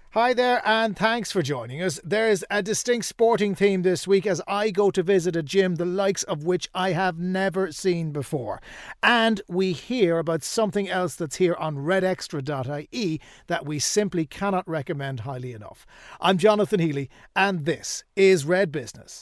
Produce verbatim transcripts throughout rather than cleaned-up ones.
Hi there, and thanks for joining us. There's a distinct sporting theme this week as I go to visit a gym the likes of which I have never seen before. And we hear about something else that's here on red extra dot I E that we simply cannot recommend highly enough. I'm Jonathan Healy, and this is Red Business.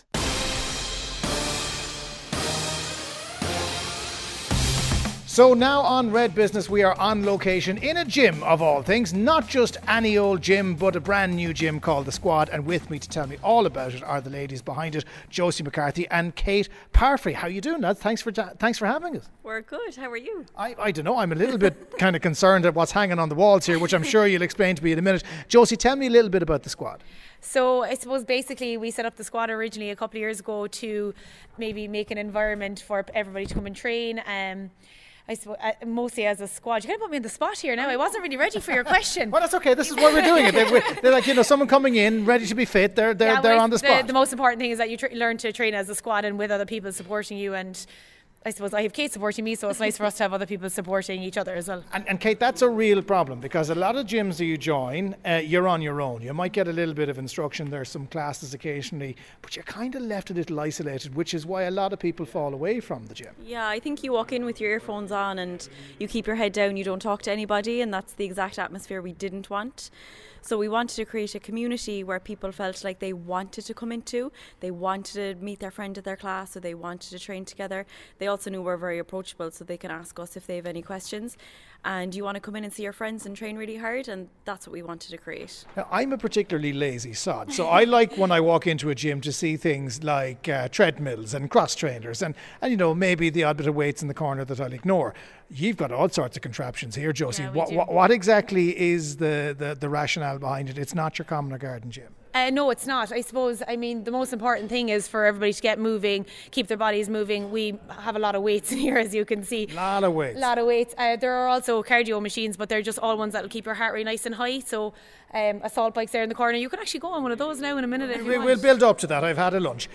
So now on Red Business, we are on location in a gym of all things, not just any old gym, but a brand new gym called The Squad. And with me to tell me all about it are the ladies behind it, Josie McCarthy and Kate Parfrey. How are you doing, lads? Thanks for thanks for having us. We're good. How are you? I, I don't know. I'm a little bit kind of concerned at what's hanging on the walls here, which I'm sure you'll explain to me in a minute. Josie, tell me a little bit about The Squad. So I suppose basically we set up The Squad originally a couple of years ago to maybe make an environment for everybody to come and train. Um, I suppose, uh, mostly as a squad. You're going to put me in the spot here now. I wasn't really ready for your question. Well, that's okay. This is why we're doing it. They, they're like, you know, someone coming in, ready to be fit. They're they're, yeah, they're well, on the spot. The, the most important thing is that you tra- learn to train as a squad and with other people supporting you. And I suppose I have Kate supporting me, so it's nice for us to have other people supporting each other as well. And, and Kate, that's a real problem because a lot of gyms that you join, uh, you're on your own. You might get a little bit of instruction. There's some classes occasionally, but you're kind of left a little isolated, which is why a lot of people fall away from the gym. Yeah, I think you walk in with your earphones on and you keep your head down, you don't talk to anybody, and that's the exact atmosphere we didn't want. So we wanted to create a community where people felt like they wanted to come into, they wanted to meet their friend at their class, or they wanted to train together. They also knew we're very approachable, so they can ask us if they have any questions. And you want to come in and see your friends and train really hard, and that's what we wanted to create. Now, I'm a particularly lazy sod, so I like when I walk into a gym to see things like uh, treadmills and cross trainers and, and, you know, maybe the odd bit of weights in the corner that I'll ignore. You've got all sorts of contraptions here, Josie. Yeah, we what, do. what, what exactly is the, the, the rationale behind it? It's not your common or garden gym. Uh, no, it's not. I suppose, I mean, the most important thing is for everybody to get moving, keep their bodies moving. We have a lot of weights in here, as you can see. A lot of weights. A lot of weights. Uh, there are also cardio machines, but they're just all ones that will keep your heart rate nice and high. So um, assault bikes there in the corner. You can actually go on one of those now in a minute if you we, want. We'll build up to that. I've had a lunch.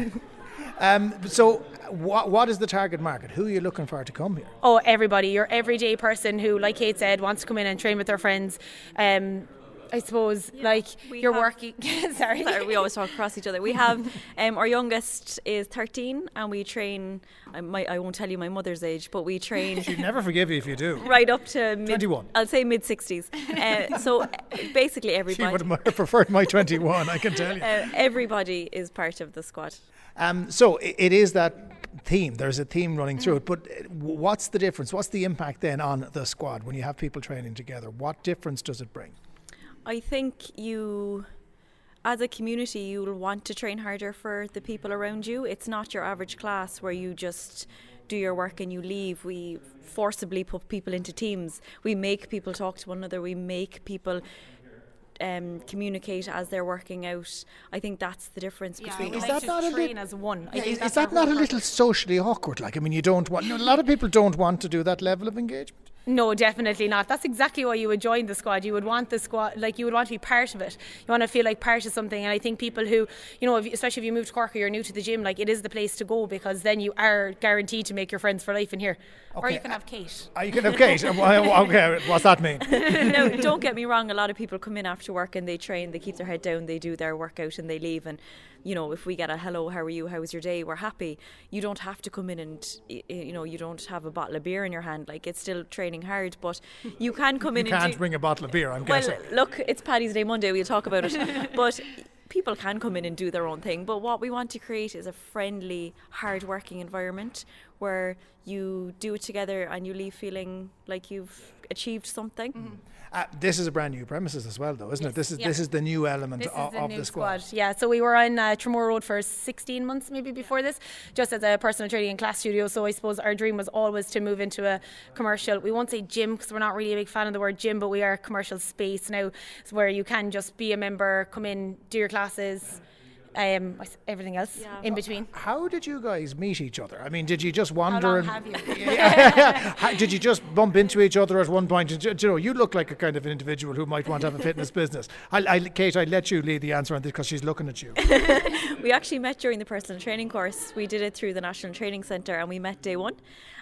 um, so what, what is the target market? Who are you looking for to come here? Oh, everybody. Your everyday person who, like Kate said, wants to come in and train with their friends. Um, I suppose, yeah, like, you're have, working... sorry. sorry. We always talk across each other. We have, um, our youngest is thirteen, and we train, I, might, I won't tell you my mother's age, but we train... She'd never forgive you if you do. Right up to... Mid, twenty-one. I'll say mid-sixties. Uh, so, basically everybody... She would have preferred my twenty-one, I can tell you. Uh, everybody is part of the squad. Um, so, it, it is that theme. There's a theme running through it, but what's the difference? What's the impact then on the squad when you have people training together? What difference does it bring? I think you, as a community, you'll want to train harder for the people around you. It's not your average class where you just do your work and you leave. We forcibly put people into teams. We make people talk to one another. We make people um, communicate as they're working out. I think that's the difference yeah, between... Is us. that not a train as one? Yeah, is, is that not a little socially awkward? Like, I mean, you don't want... You know, a lot of people don't want to do that level of engagement. No, definitely not. That's exactly why you would join the squad. You would want the squad, like you would want to be part of it. You want to feel like part of something. And I think people who, you know, if, especially if you move to Cork or you're new to the gym, like it is the place to go because then you are guaranteed to make your friends for life in here. Okay. Or you can have Kate. Uh, you can have Kate. Okay, what's that mean? No, don't get me wrong. A lot of people come in after work and they train, they keep their head down, they do their workout and they leave. And, you know, if we get a hello, how are you, how was your day, we're happy. You don't have to come in and, you know, you don't have a bottle of beer in your hand. Like, it's still training hard, but you can come in you and can't do, bring a bottle of beer, I'm well, guessing. Look, it's Paddy's Day Monday, we'll talk about it. But people can come in and do their own thing. But what we want to create is a friendly, hard-working environment where you do it together and you leave feeling like you've achieved something. Mm-hmm. Uh, this is a brand new premises as well, though, isn't yes. it? This is yeah. this is the new element this of, is the, of new the squad. squad. Yeah, so we were on uh, Tremore Road for sixteen months maybe before this, just as a personal training and class studio. So I suppose our dream was always to move into a commercial. We won't say gym because we're not really a big fan of the word gym, but we are a commercial space now, where you can just be a member, come in, do your classes. Um, everything else yeah. in between. How did you guys meet each other? I mean, did you just wander? How long and have you? yeah. Did you just bump into each other at one point? You know, you look like a kind of an individual who might want to have a fitness business. I, I, Kate, I'll let you lead the answer on this because she's looking at you. We actually met during the personal training course. We did it through the National Training Centre and we met day one.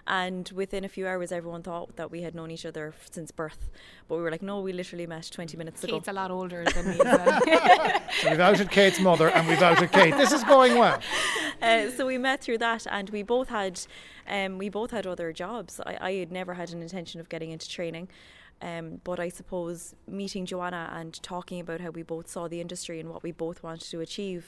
And within a few hours, everyone thought that we had known each other f- since birth. But we were like, no, we literally met twenty minutes ago. Kate's a lot older than me as well. So we've outed Kate's mother and we've outed Kate. This is going well. Uh, so we met through that, and we both had, um, we both had other jobs. I, I had never had an intention of getting into training. Um, but I suppose meeting Joanna and talking about how we both saw the industry and what we both wanted to achieve,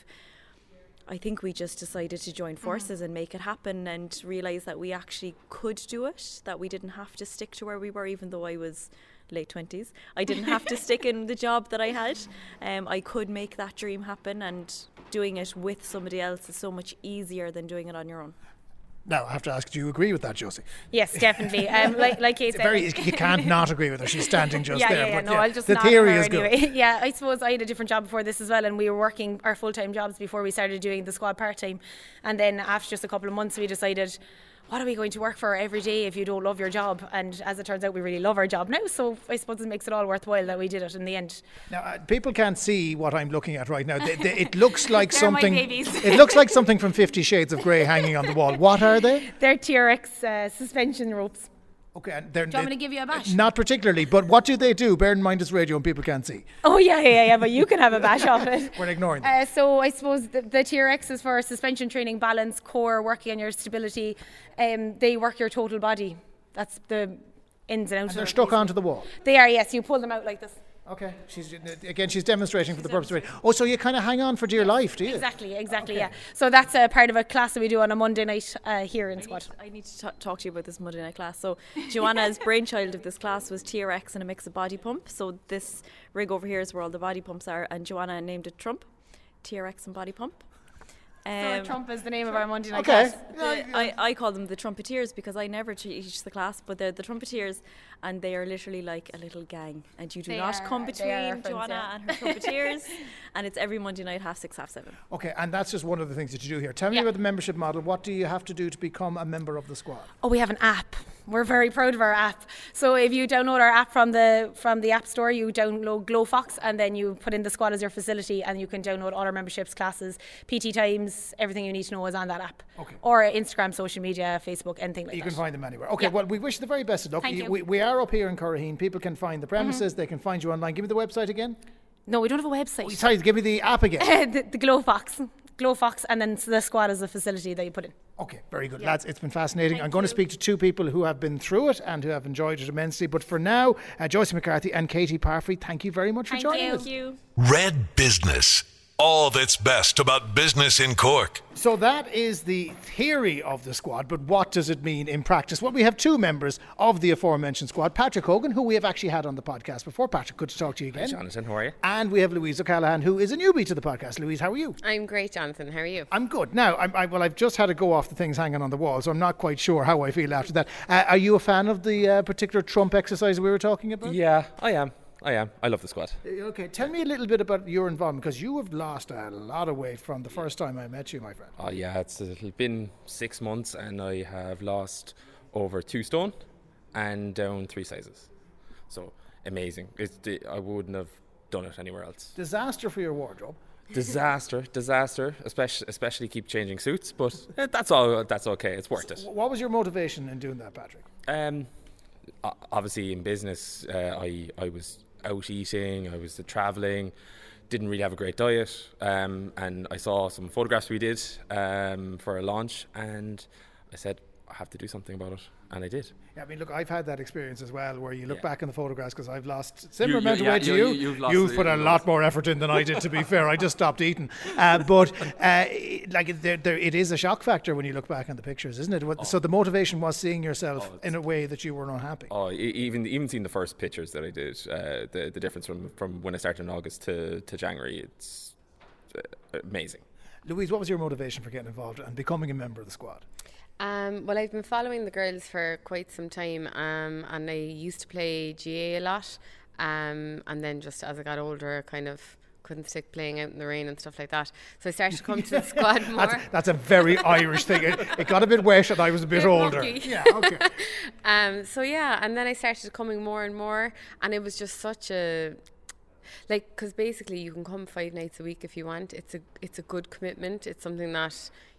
I think we just decided to join forces mm. and make it happen, and realise that we actually could do it, that we didn't have to stick to where we were, even though I was late twenties. I didn't have to stick in the job that I had. Um, I could make that dream happen, and doing it with somebody else is so much easier than doing it on your own. Now, I have to ask, do you agree with that, Josie? Yes, definitely. Um, like like Kate said, very, you can't not agree with her. She's standing just yeah, there. Yeah, yeah, but no, yeah, I'll just the nod theory her is anyway. good. Yeah, I suppose I had a different job before this as well, and we were working our full-time jobs before we started doing the squad part-time. And then after just a couple of months, we decided, what are we going to work for every day if you don't love your job? And as it turns out, we really love our job now. So I suppose it makes it all worthwhile that we did it in the end. Now, uh, people can't see what I'm looking at right now. They, they, it looks like They're something. my babies. It looks like something from Fifty Shades of Grey hanging on the wall. What are they? They're T R X uh, suspension ropes. Okay, and they're, Do you want me to give you a bash? Not particularly, but what do they do? Bear in mind it's radio and people can't see. Oh yeah, yeah, yeah, but you can have a bash off it. We're ignoring them. Uh, so I suppose the, the T R X is for suspension training, balance, core, working on your stability. Um, they work your total body. That's the ins and outs. And they're of it, stuck basically. onto the wall. They are, yes. You pull them out like this. Okay. She's again. She's demonstrating for the purpose of it. Oh, so you kind of hang on for dear life, do you? Exactly, exactly. Okay. Yeah. So that's a part of a class that we do on a Monday night uh, here in I Squad. Need, I need to t- talk to you about this Monday night class. So Joanna's brainchild of this class was T R X and a mix of body pump. So this rig over here is where all the body pumps are, and Joanna named it Trump, T R X and body pump. Um, so Trump is the name Trump. of our Monday night okay. class. The, I, I call them the Trumpeteers because I never teach the class, but they're the Trumpeteers, and they are literally like a little gang, and you do they not are, come between friends, Joanna yeah. and her Trumpeteers, and it's every Monday night, half six, half seven. Okay, and that's just one of the things that you do here. Tell me yeah. about the membership model. What do you have to do to become a member of the squad? Oh, we have an app. We're very proud of our app. So if you download our app from the from the App Store, you download GlowFox, and then you put in the squad as your facility, and you can download all our memberships, classes, P T times, everything you need to know is on that app. Okay. Or Instagram, social media, Facebook, anything like you that. You can find them anywhere. Okay, yeah. well, we wish you the very best of luck. Thank you. We, we are up here in Curraheen. People can find the premises. Mm-hmm. They can find you online. Give me the website again. No, we don't have a website. Oh, sorry, give me the app again. the, the GlowFox. GlowFox, and then the squad is the facility that you put in. Okay, very good. Yeah. Lads, it's been fascinating. Thank I'm going you. to speak to two people who have been through it and who have enjoyed it immensely. But for now, uh, Joyce McCarthy and Katie Parfrey, thank you very much thank for joining you. us. Thank you. Red Business. All that's best about business in Cork. So that is the theory of the squad, but what does it mean in practice? Well, we have two members of the aforementioned squad. Patrick Hogan, who we have actually had on the podcast before. Patrick, good to talk to you again. Hi, Jonathan, how are you? And we have Louise O'Callaghan, who is a newbie to the podcast. Louise, how are you? I'm great, Jonathan. How are you? I'm good. Now, I, I, well, I've just had to go off the things hanging on the wall, so I'm not quite sure how I feel after that. Uh, are you a fan of the uh, particular Trump exercise we were talking about? Yeah, I am. I am. I love the squad. Okay, tell me a little bit about your involvement, because you have lost a lot of weight from the first time I met you, my friend. Oh yeah, it's been six months and I have lost over two stone and down three sizes. So amazing. It's, I wouldn't have done it anywhere else. Disaster for your wardrobe. Disaster, disaster. Especially, especially keep changing suits, but that's all. That's okay. It's worth it. What was your motivation in doing that, Patrick? Um, obviously in business, uh, I I was out eating, I was travelling, didn't really have a great diet, um, and I saw some photographs we did um, for a launch, and I said I have to do something about it, and I did. Yeah, I mean, look, I've had that experience as well, where you look Yeah. back in the photographs, because I've lost similar You- amount you- of yeah, weight to you- you. you- you've lost You've it, put a you've lot lost more effort in than I did, to be fair. I just stopped eating. Uh, but uh, like, there, there, it is a shock factor when you look back on the pictures, isn't it? What- So the motivation was seeing yourself Oh, in a way that you were not happy. Oh, e- even even seeing the first pictures that I did, uh, the the difference from, from when I started in August to, to January, it's uh, amazing. Louise, what was your motivation for getting involved and becoming a member of the squad? Um, well, I've been following the girls for quite some time, um, and I used to play G A a lot, um, and then just as I got older, kind of couldn't stick playing out in the rain and stuff like that. So I started to come to the squad more. That's, that's a very Irish thing. It, it got a bit wet and I was a bit Bit older. mucky. Yeah, okay. um, so yeah, and then I started coming more and more, and it was just such a like, because basically you can come five nights a week if you want. It's a it's a good commitment. It's something that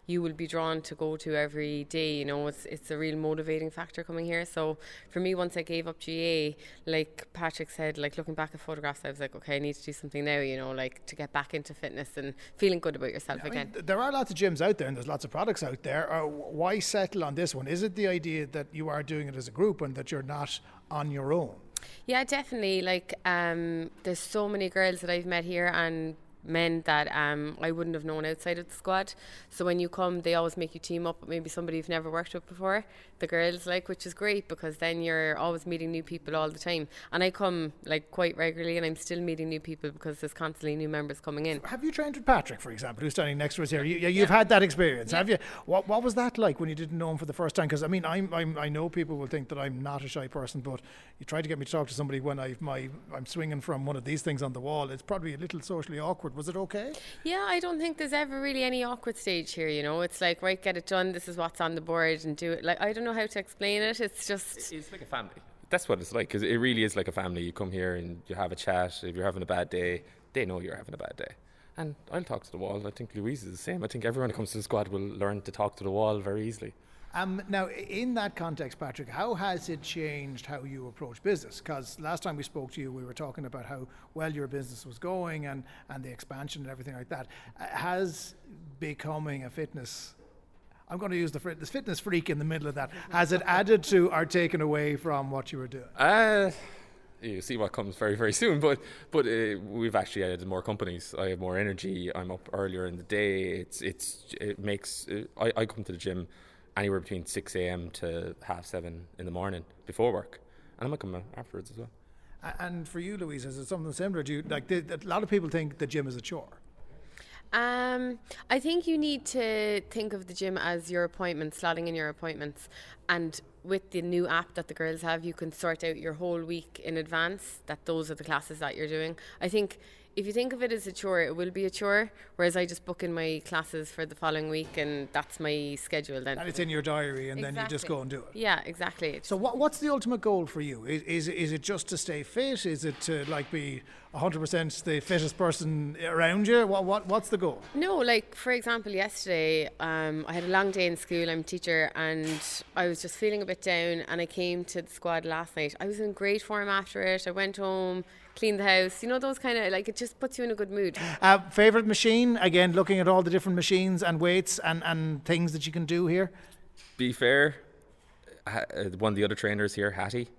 you will be drawn to go to every day. You know, it's it's a real motivating factor coming here. So for me, once I gave up G A, like Patrick said, like looking back at photographs, I was like, okay, I need to do something now, you know, like to get back into fitness and feeling good about yourself I again. mean, there are lots of gyms out there and there's lots of products out there. Uh, why settle on this one? Is it the idea that you are doing it as a group and that you're not on your own? Yeah, definitely. Like, um, there's so many girls that I've met here and men that um, I wouldn't have known outside of the squad. So when you come, they always make you team up with maybe somebody you've never worked with before, the girls, like, which is great because then you're always meeting new people all the time. And I come like quite regularly and I'm still meeting new people because there's constantly new members coming in. Have you trained with Patrick, for example, who's standing next to us here? You, you've yeah. had that experience, yeah. have you? What What was that like when you didn't know him for the first time? Because I mean, I'm, I'm I know people will think that I'm not a shy person, but you try to get me to talk to somebody when I've my I'm swinging from one of these things on the wall. It's probably a little socially awkward. Was it okay? Yeah, I don't think there's ever really any awkward stage here. You know, it's like, right, get it done. This is what's on the board, and do it. Like, I don't know how to explain it. It's just it's like a family. That's what it's like, because it really is like a family. You come here and you have a chat. If you're having a bad day, they know you're having a bad day. And I'll talk to the wall. I think Louise is the same. I think everyone who comes to the squad will learn to talk to the wall very easily. Um, now, in that context, Patrick, how has it changed how you approach business? Because last time we spoke to you, we were talking about how well your business was going and, and the expansion and everything like that. Uh, has becoming a fitness, I'm going to use the this fitness freak in the middle of that, has it added to or taken away from what you were doing? Uh, you see what comes very, very soon, but but uh, we've actually added more companies. I have more energy. I'm up earlier in the day. It's it's it makes uh, I, I come to the gym anywhere between six a.m. to half seven in the morning before work, and I might come afterwards as well. And for you, Louise, is it something similar? Do you like the, a lot of people think the gym is a chore? Um, I think you need to think of the gym as your appointments, slotting in your appointments, and with the new app that the girls have, you can sort out your whole week in advance that those are the classes that you're doing. I think if you think of it as a chore, it will be a chore, whereas I just book in my classes for the following week and that's my schedule then. And it's in your diary and exactly. then you just go and do it. Yeah, exactly. So what, what's the ultimate goal for you? Is, is is it just to stay fit? Is it to like be one hundred percent the fittest person around you? What what What's the goal? No, like for example, yesterday um, I had a long day in school. I'm a teacher and I was just feeling a bit down and I came to the squad last night. I was in great form after it. I went home, cleaned the house, you know, those kind of, like, it just puts you in a good mood. Uh, favourite machine? Again, looking at all the different machines and weights and, and things that you can do here. Be fair, uh, one of the other trainers here, Hattie,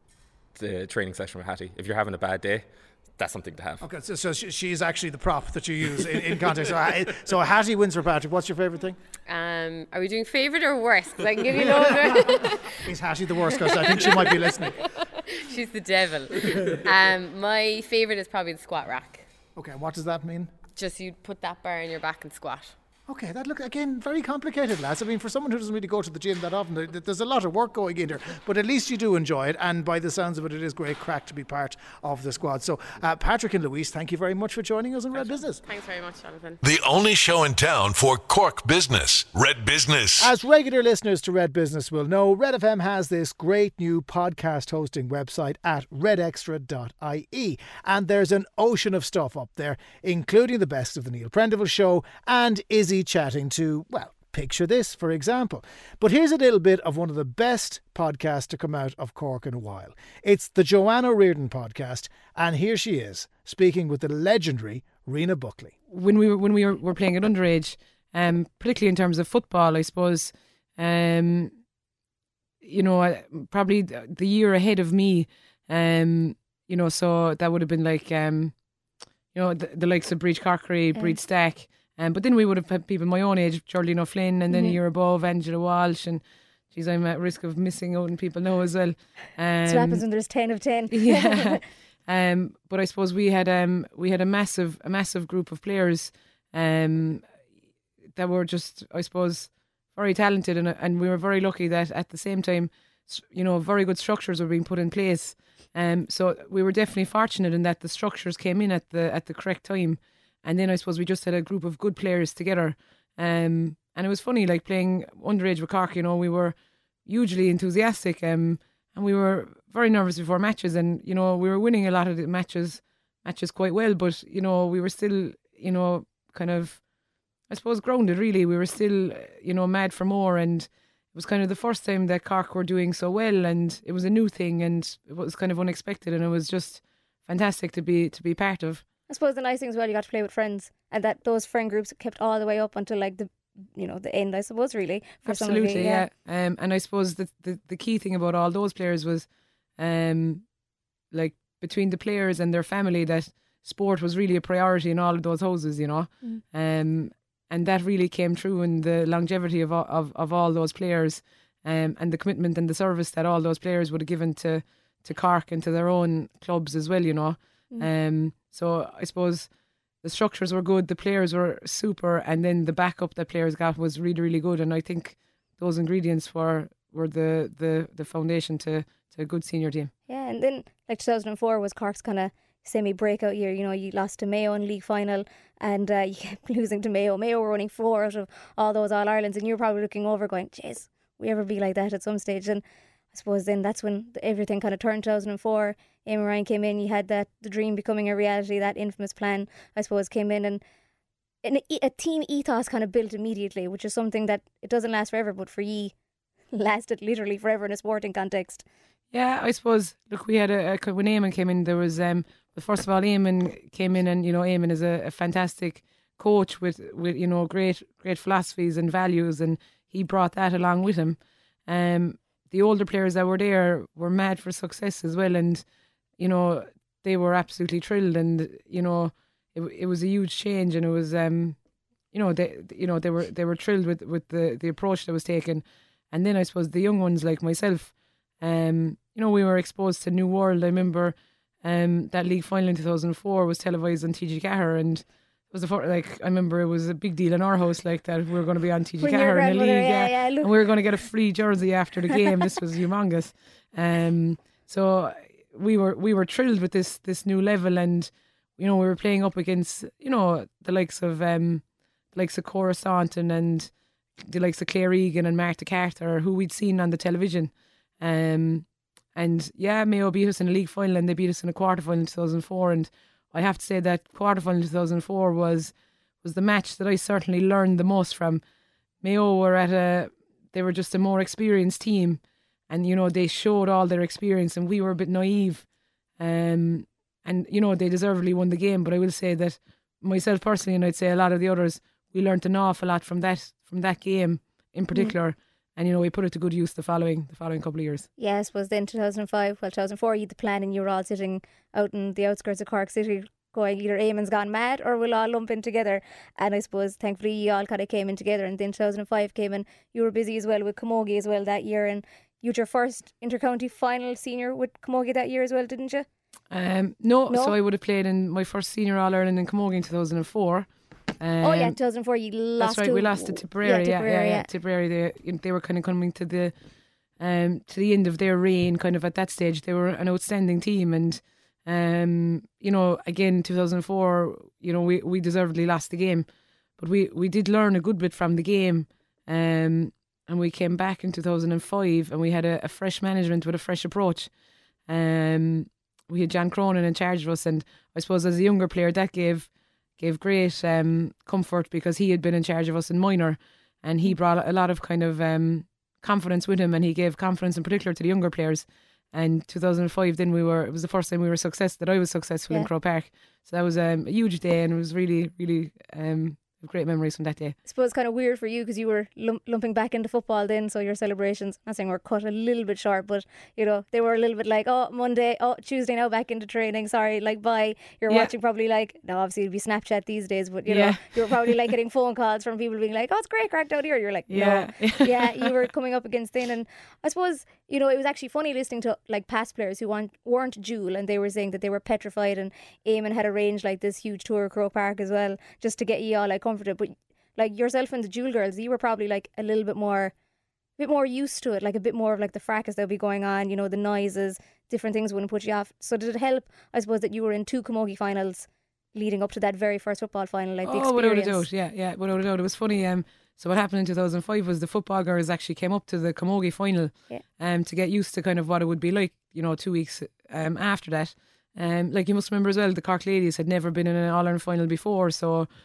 the training session with Hattie. If you're having a bad day, that's something to have. Okay, so, so she's actually the prop that you use in, in context. So, so Hattie wins for Patrick. What's your favourite thing? Um, are we doing favourite or worst? Because I can give you loads. Is Hattie the worst? Because I think she might be listening. She's the devil. um, my favourite is probably the squat rack. Okay, what does that mean? Just you put that bar in your back and squat. Okay, that look again very complicated, lads. I mean, for someone who doesn't really go to the gym that often, there, there's a lot of work going in there. But at least you do enjoy it, and by the sounds of it, it is great crack to be part of the squad. So, uh, Patrick and Louise, thank you very much for joining us on Red Business. Thanks very much, Jonathan. The only show in town for Cork business, Red Business. As regular listeners to Red Business will know, Red F M has this great new podcast hosting website at red extra dot I E, and there's an ocean of stuff up there, including the best of the Neil Prendeville Show and Izzy chatting to, well, picture this, for example. But here's a little bit of one of the best podcasts to come out of Cork in a while. It's the Joanna Reardon podcast, and here she is, speaking with the legendary Rena Buckley. When we were when we were, were playing at underage, um, particularly in terms of football, I suppose, um, you know, probably the year ahead of me, um, you know, so that would have been like, um, you know, the, the likes of Breach Corkery, yeah. Breach Stack. Um, but then we would have had people my own age, Geraldine O'Flynn, and then mm-hmm. a year above, Angela Walsh, and geez, I'm at risk of missing out, and people know as well. Um, That's what happens when there's ten of ten. Yeah. um, but I suppose we had um we had a massive a massive group of players um that were just, I suppose, very talented, and and we were very lucky that at the same time, you know, very good structures were being put in place. Um, so we were definitely fortunate in that the structures came in at the at the correct time. And then I suppose we just had a group of good players together. Um, and it was funny, like playing underage with Cork, you know, we were hugely enthusiastic um, and we were very nervous before matches. And, you know, we were winning a lot of the matches matches quite well. But, you know, we were still, you know, kind of I suppose, grounded, really. We were still, you know, mad for more, and it was kind of the first time that Cork were doing so well, and it was a new thing, and it was kind of unexpected, and it was just fantastic to be to be part of. I suppose the nice thing as well, you got to play with friends, and that those friend groups kept all the way up until like the, you know, the end, I suppose, really. For Absolutely, some of you, yeah. yeah. Um, and I suppose the, the the key thing about all those players was, um, like between the players and their family, that sport was really a priority in all of those houses, you know. Mm. Um, and that really came through in the longevity of all- of of all those players, um, and the commitment and the service that all those players would have given to to Cork and to their own clubs as well, you know. Mm. Um, so I suppose the structures were good, the players were super, and then the backup that players got was really, really good. And I think those ingredients were were the the, the foundation to, to a good senior team. Yeah, and then like two thousand four was Cork's kind of semi-breakout year. You know, you lost to Mayo in league final, and uh, you kept losing to Mayo. Mayo were running four out of all those All-Irelands, and you were probably looking over going, jeez, we ever be like that at some stage? And I suppose then that's when everything kind of turned. two thousand four, Eamon Ryan came in, you had that the dream becoming a reality, that infamous plan, I suppose, came in, and an, a team ethos kind of built immediately, which is something that it doesn't last forever, but for ye, lasted literally forever in a sporting context. Yeah, I suppose, look, we had a, a when Eamon came in, there was, um, but first of all, Eamon came in, and, you know, Eamon is a, a fantastic coach with, with, you know, great great philosophies and values, and he brought that along with him. Um, the older players that were there were mad for success as well, and, you know, they were absolutely thrilled, and, you know, it it was a huge change, and it was, um, you know, they you know they were they were thrilled with, with the, the approach that was taken. And then I suppose the young ones like myself, um, you know, we were exposed to New World. I remember um, that league final in two thousand four was televised on T G Cahir, and it was the first, like, I remember it was a big deal in our house, like, that we were going to be on T G When your Cahir in the grandmother- league, yeah, yeah, yeah, look. and we were going to get a free jersey after the game. This was humongous. Um, so we were we were thrilled with this this new level, and, you know, we were playing up against, you know, the likes of um, the likes of Cora Staunton and the likes of Claire Egan and Martha Carter, who we'd seen on the television. Um, and yeah, Mayo beat us in a league final, and they beat us in a quarter final in two thousand four. And I have to say that quarter final in two thousand four was was the match that I certainly learned the most from. Mayo were at a, they were just a more experienced team, and, you know, they showed all their experience, and we were a bit naive. Um, and, you know, they deservedly won the game. But I will say that myself personally, and I'd say a lot of the others, we learnt an awful lot from that from that game in particular. Mm. And, you know, we put it to good use the following the following couple of years. Yeah, I suppose then two thousand five, well, two thousand four, you had the plan, and you were all sitting out in the outskirts of Cork City going, either Eamon's gone mad or we'll all lump in together. And I suppose thankfully you all kind of came in together, and then two thousand five came in. You were busy as well with Camogie as well that year, and you had your first intercounty final senior with Camogie that year as well, didn't you? Um, no, No? so I would have played in my first senior All-Ireland in Camogie in two thousand four. Um, oh yeah, two thousand four you lost. That's right, to, we lost to Tipperary. Yeah, Tipperary, yeah, yeah, yeah. Tipperary. They they were kind of coming to the um to the end of their reign. Kind of at that stage, they were an outstanding team, and um you know, again, two thousand four, you know, we, we deservedly lost the game, but we, we did learn a good bit from the game. Um, and we came back in two thousand five, and we had a, a fresh management with a fresh approach. Um, we had John Cronin in charge of us, and I suppose as a younger player, that gave. gave great um, comfort, because he had been in charge of us in minor, and he brought a lot of kind of um, confidence with him, and he gave confidence in particular to the younger players. And two thousand five, then we were, it was the first time we were success that I was successful Yeah. in Croke Park. So that was um, a huge day, and it was really, really um, great memories from that day. I suppose kind of weird for you because you were lump- lumping back into football then, so your celebrations, I'm not saying were cut a little bit short, but, you know, they were a little bit like, oh, Monday, oh, Tuesday now back into training, sorry, like, bye. You're Yeah. watching probably like, now obviously it'd be Snapchat these days, but, you Yeah. know, you were probably like getting phone calls from people being like, oh, it's great cracked out here. You're like, Yeah. no. Yeah, you were coming up against then. And I suppose, you know, it was actually funny listening to like past players who weren't, weren't dual, and they were saying that they were petrified, and Eamon had arranged like this huge tour of Croke Park as well, just to get you all like comforted. But like yourself and the dual girls, you were probably like a little bit more, a bit more used to it, like a bit more of like the fracas that would be going on, you know, the noises, different things wouldn't put you off. So did it help, I suppose, that you were in two Camogie finals leading up to that very first football final, like the Oh, without a experience? doubt, yeah, yeah, without a doubt. It was funny. Um, so what happened in two thousand five was the football girls actually came up to the Camogie final, Yeah. um, to get used to kind of what it would be like, you know, two weeks um after that. Um, like you must remember as well, the Cork ladies had never been in an All-Ireland final before, so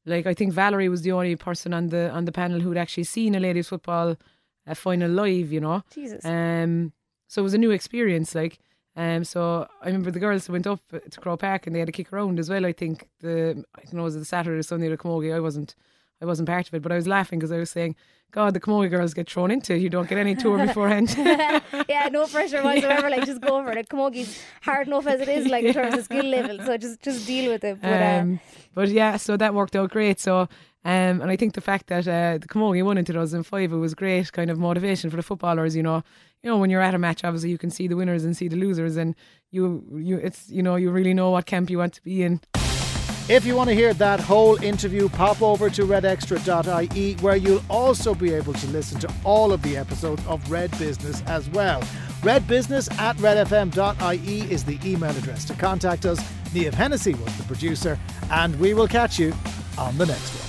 like I think Valerie was the only person on the on the panel who'd actually seen a ladies football uh, final live, you know. Jesus. Um, so it was a new experience, like. Um, so I remember the girls went up to Crow Park and they had a kick around as well. I think the I don't know was it the Saturday or Sunday the Camogie. I wasn't I wasn't part of it, but I was laughing because I was saying, God, the Camogie girls get thrown into it. You don't get any tour beforehand. Yeah, no pressure whatsoever. Like just go for it. Like, Camogie's hard enough as it is, like in terms of skill level. So just just deal with it. But, uh, um, but yeah, so that worked out great. So. Um, and I think the fact that uh, the Camogie won in two thousand five, it was great kind of motivation for the footballers. You know, you know when you're at a match, obviously you can see the winners and see the losers, and you you it's you know you really know what camp you want to be in. If you want to hear that whole interview, pop over to red extra dot I E, where you'll also be able to listen to all of the episodes of Red Business as well. redbusiness at red f m dot I E is the email address to contact us. Niamh Hennessy was the producer, and we will catch you on the next one.